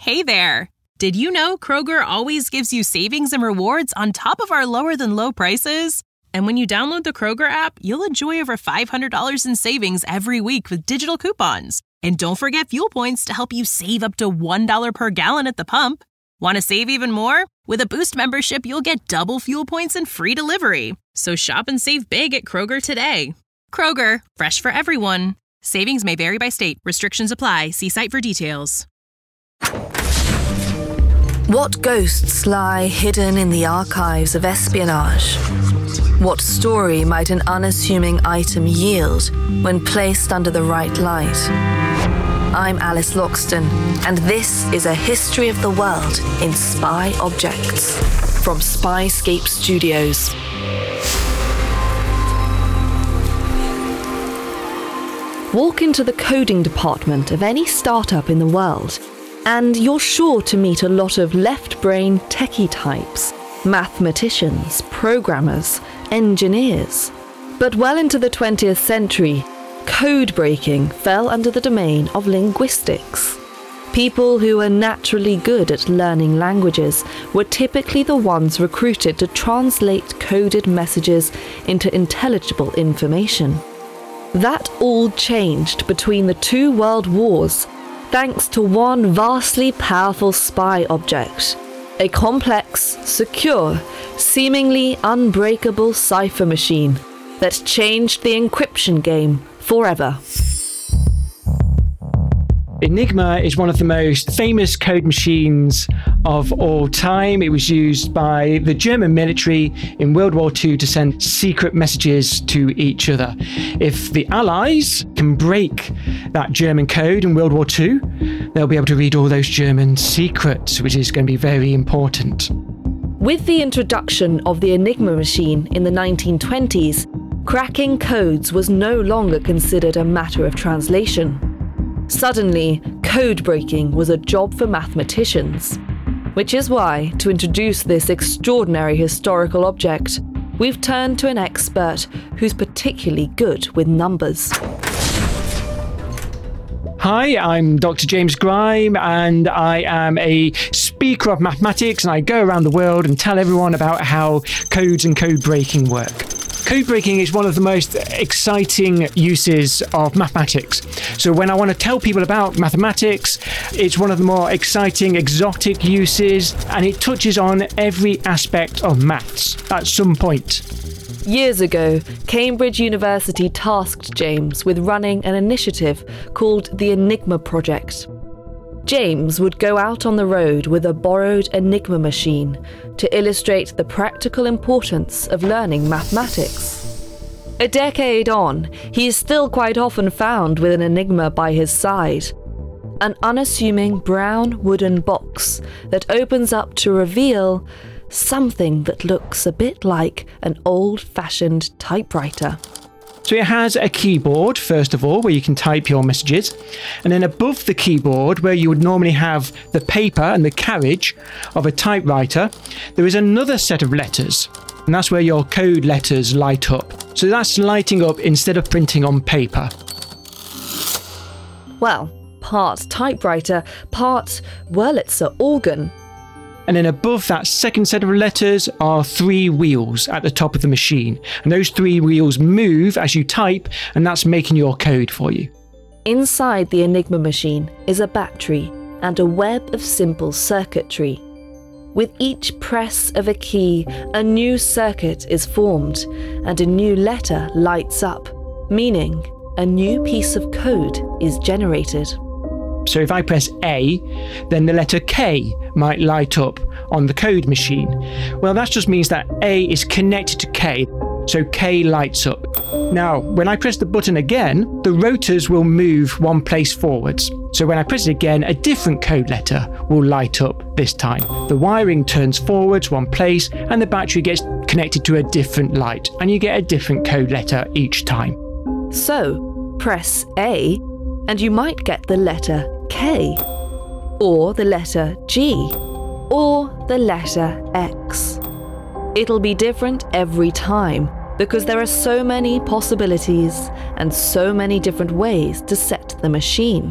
Hey there! Did you know Kroger always gives you savings and rewards on top of our lower-than-low prices? And when you download the Kroger app, you'll enjoy over $500 in savings every week with digital coupons. And don't forget fuel points to help you save up to $1 per gallon at the pump. Want to save even more? With a Boost membership, you'll get double fuel points and free delivery. So shop and save big at Kroger today. Kroger, fresh for everyone. Savings may vary by state. Restrictions apply. See site for details. What ghosts lie hidden in the archives of espionage? What story might an unassuming item yield when placed under the right light? I'm Alice Loxton, and this is a history of the world in spy objects from Spyscape Studios. Walk into the coding department of any startup in the world, and you're sure to meet a lot of left-brain techie types, mathematicians, programmers, engineers. But well into the 20th century, code breaking fell under the domain of linguistics. People who were naturally good at learning languages were typically the ones recruited to translate coded messages into intelligible information. That all changed between the two world wars, thanks to one vastly powerful spy object, a complex, secure, seemingly unbreakable cipher machine that changed the encryption game forever. Enigma is one of the most famous code machines of all time. It was used by the German military in World War II to send secret messages to each other. If the Allies can break that German code in World War II, they'll be able to read all those German secrets, which is going to be very important. With the introduction of the Enigma machine in the 1920s, cracking codes was no longer considered a matter of translation. Suddenly, code breaking was a job for mathematicians. Which is why, to introduce this extraordinary historical object, we've turned to an expert who's particularly good with numbers. Hi, I'm Dr. James Grime, and I am a speaker of mathematics, and I go around the world and tell everyone about how codes and code breaking work. Code breaking is one of the most exciting uses of mathematics. So when I want to tell people about mathematics, it's one of the more exciting, exotic uses, and it touches on every aspect of maths at some point. Years ago, Cambridge University tasked James with running an initiative called the Enigma Project. James would go out on the road with a borrowed Enigma machine to illustrate the practical importance of learning mathematics. A decade on, he is still quite often found with an Enigma by his side. An unassuming brown wooden box that opens up to reveal something that looks a bit like an old-fashioned typewriter. So it has a keyboard, first of all, where you can type your messages. And then above the keyboard, where you would normally have the paper and the carriage of a typewriter, there is another set of letters. And that's where your code letters light up. So that's lighting up instead of printing on paper. Well, part typewriter, part Wurlitzer organ. And then above that second set of letters are 3 wheels at the top of the machine. And those 3 wheels move as you type, and that's making your code for you. Inside the Enigma machine is a battery and a web of simple circuitry. With each press of a key, a new circuit is formed, and a new letter lights up, meaning a new piece of code is generated. So if I press A, then the letter K might light up on the code machine. Well, that just means that A is connected to K, so K lights up. Now, when I press the button again, the rotors will move one place forwards. So when I press it again, a different code letter will light up this time. The wiring turns forwards one place, and the battery gets connected to a different light, and you get a different code letter each time. So, press A, and you might get the letter K, or the letter G, or the letter X. It'll be different every time, because there are so many possibilities and so many different ways to set the machine.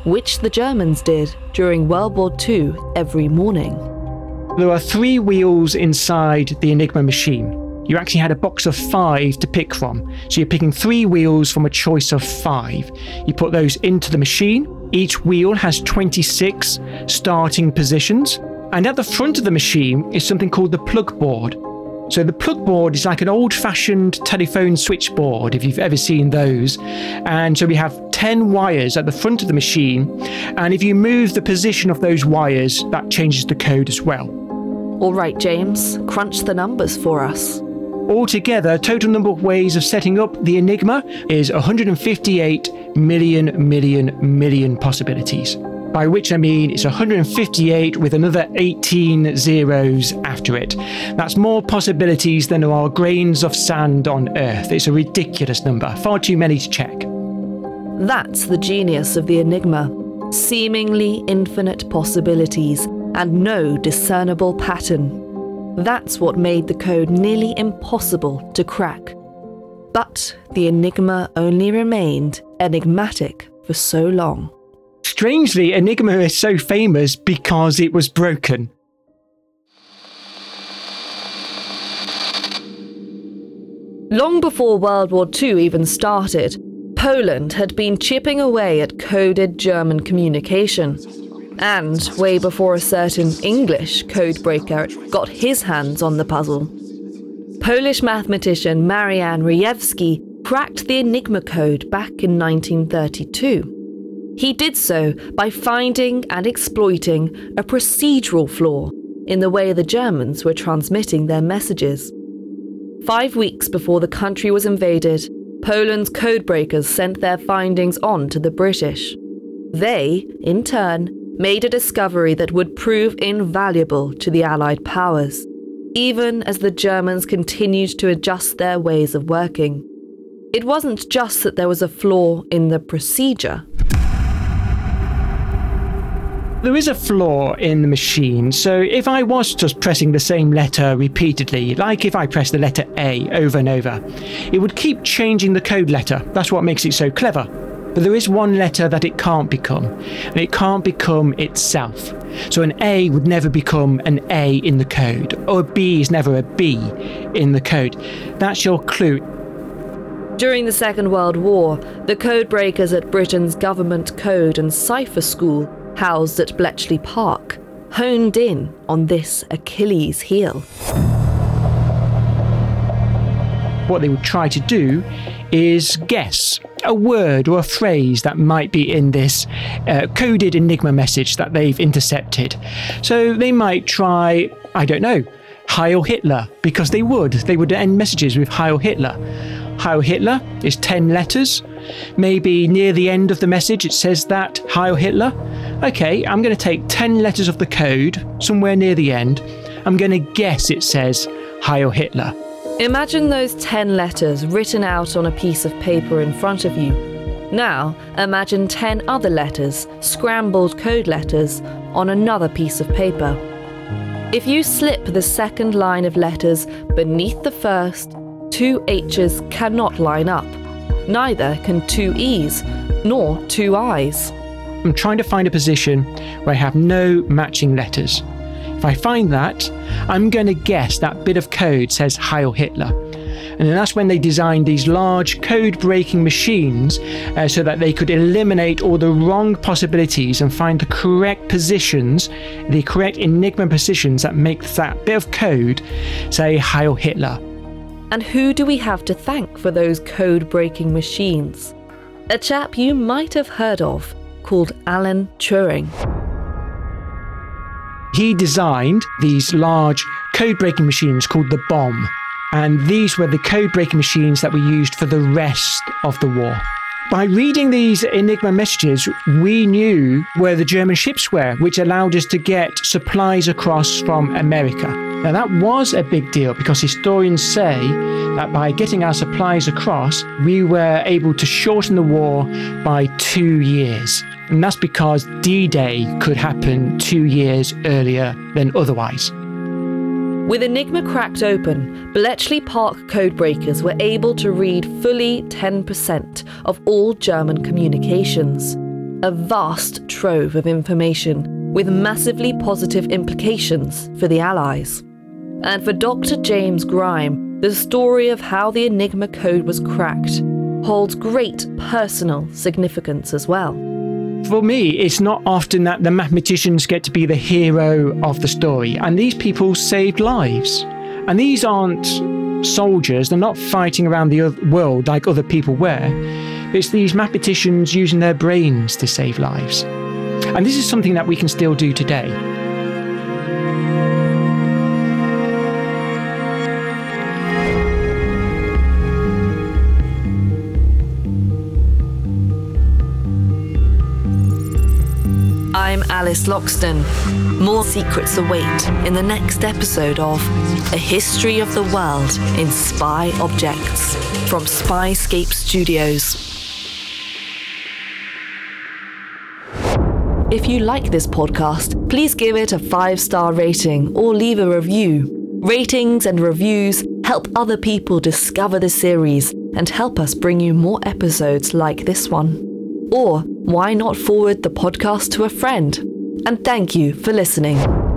which the Germans did during World War II every morning. There are 3 wheels inside the Enigma machine. You actually had a box of 5 to pick from. So you're picking 3 wheels from a choice of 5. You put those into the machine. Each wheel has 26 starting positions. And at the front of the machine is something called the plug board. So the plug board is like an old-fashioned telephone switchboard, if you've ever seen those. And so we have 10 wires at the front of the machine. And if you move the position of those wires, that changes the code as well. All right, James, crunch the numbers for us. Altogether, total number of ways of setting up the Enigma is 158 million possibilities. By which I mean it's 158 with another 18 zeros after it. That's more possibilities than there are grains of sand on Earth. It's a ridiculous number, far too many to check. That's the genius of the Enigma. Seemingly infinite possibilities and no discernible pattern. That's what made the code nearly impossible to crack. But the Enigma only remained enigmatic for so long. Strangely, Enigma is so famous because it was broken. Long before World War II even started, Poland had been chipping away at coded German communication. And way before a certain English codebreaker got his hands on the puzzle. Polish mathematician Marian Rejewski cracked the Enigma code back in 1932. He did so by finding and exploiting a procedural flaw in the way the Germans were transmitting their messages. 5 weeks before the country was invaded, Poland's codebreakers sent their findings on to the British. They, in turn, made a discovery that would prove invaluable to the Allied powers, even as the Germans continued to adjust their ways of working. It wasn't just that there was a flaw in the procedure. There is a flaw in the machine, so if I was just pressing the same letter repeatedly, like if I press the letter A over and over, it would keep changing the code letter. That's what makes it so clever. But there is one letter that it can't become, and it can't become itself. So an A would never become an A in the code, or a B is never a B in the code. That's your clue. During the Second World War, the codebreakers at Britain's Government Code and Cipher School, housed at Bletchley Park, honed in on this Achilles heel. What they would try to do is guess a word or a phrase that might be in this coded Enigma message that they've intercepted. So they might try, I don't know, Heil Hitler, because they would end messages with Heil Hitler. Heil Hitler is 10 letters. Maybe near the end of the message it says that, Heil Hitler. Okay, I'm going to take 10 letters of the code, somewhere near the end. I'm going to guess it says Heil Hitler. Imagine those 10 letters written out on a piece of paper in front of you. Now, imagine 10 other letters, scrambled code letters, on another piece of paper. If you slip the second line of letters beneath the first, 2 H's cannot line up. Neither can 2 E's, nor 2 I's. I'm trying to find a position where I have no matching letters. If I find that, I'm going to guess that bit of code says Heil Hitler. And then that's when they designed these large code-breaking machines so that they could eliminate all the wrong possibilities and find the correct positions, the correct Enigma positions that make that bit of code say Heil Hitler. And who do we have to thank for those code-breaking machines? A chap you might have heard of called Alan Turing. He designed these large code-breaking machines called the bomb. And these were the code-breaking machines that were used for the rest of the war. By reading these Enigma messages, we knew where the German ships were, which allowed us to get supplies across from America. Now that was a big deal because historians say that by getting our supplies across, we were able to shorten the war by 2 years. And that's because D-Day could happen 2 years earlier than otherwise. With Enigma cracked open, Bletchley Park codebreakers were able to read fully 10% of all German communications. A vast trove of information with massively positive implications for the Allies. And for Dr. James Grime, the story of how the Enigma code was cracked holds great personal significance as well. For me, it's not often that the mathematicians get to be the hero of the story, and these people saved lives. And these aren't soldiers, they're not fighting around the world like other people were. It's these mathematicians using their brains to save lives. And this is something that we can still do today. I'm Alice Loxton. More secrets await in the next episode of A History of the World in Spy Objects from Spyscape Studios. If you like this podcast, please give it a 5-star rating or leave a review. Ratings and reviews help other people discover the series and help us bring you more episodes like this one. Or why not forward the podcast to a friend? And thank you for listening.